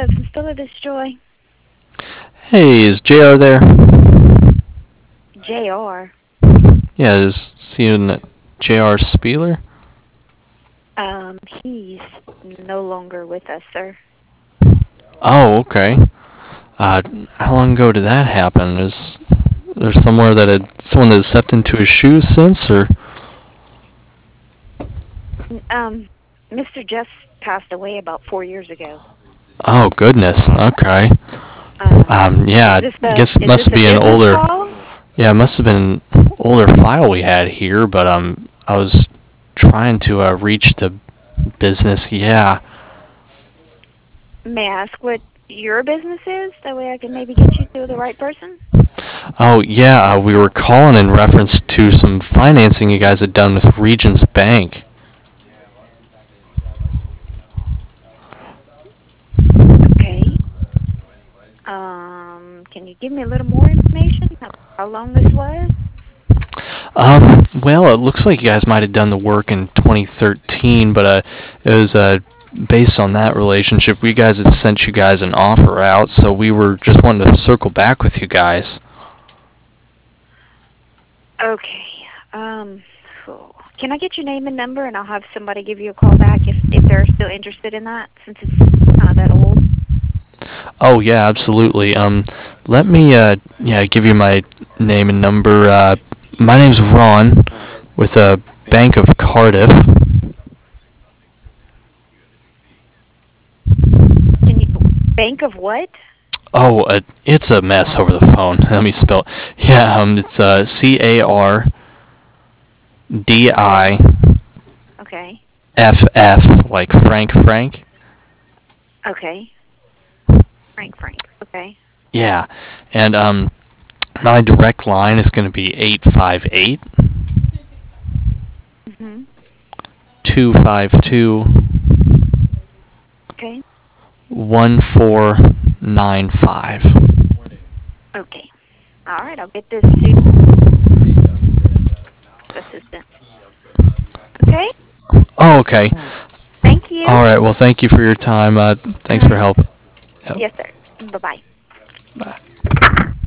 From Spiller, this Joy. Hey, is JR there? JR. Yeah, is seeing JR Spieler? He's no longer with us, sir. Oh, okay. How long ago did that happen? Is there someone that had stepped into his shoes since, or? Mr. Jeff passed away about 4 years ago. Oh, goodness. Okay. Is Yeah, this I guess it is this must a be an business older. call? Yeah, it must have been an older file we had here, but I was trying to reach the business. Yeah. May I ask what your business is? That way I can maybe get you to the right person. Oh, yeah. We were calling in reference to some financing you guys had done with Regions Bank. Okay. Can you give me a little more information? How long this was? Well, it looks like you guys might have done the work in 2013, but it was based on that relationship. We guys had sent you guys an offer out, so we were just wanting to circle back with you guys. Okay. Cool. Can I get your name and number, and I'll have somebody give you a call back if they're still interested in that, since it's not that old. Oh yeah, absolutely. Let me give you my name and number. My name's Ron, with a Bank of Cardiff. Can you Bank of what? Oh, it's a mess over the phone. Let me spell. Yeah, it's Okay. CARDIFF, Okay. like Frank. Okay. Frank. Okay. Yeah, and my direct line is going to be 858 Mhm. 252 Okay. 1495. Okay. All right. I'll get this to the assistant. Okay. Oh, okay. Thank you. All right. Well, thank you for your time. Thanks for Mhm. help. Yep. Yes, sir. Bye bye. Bye.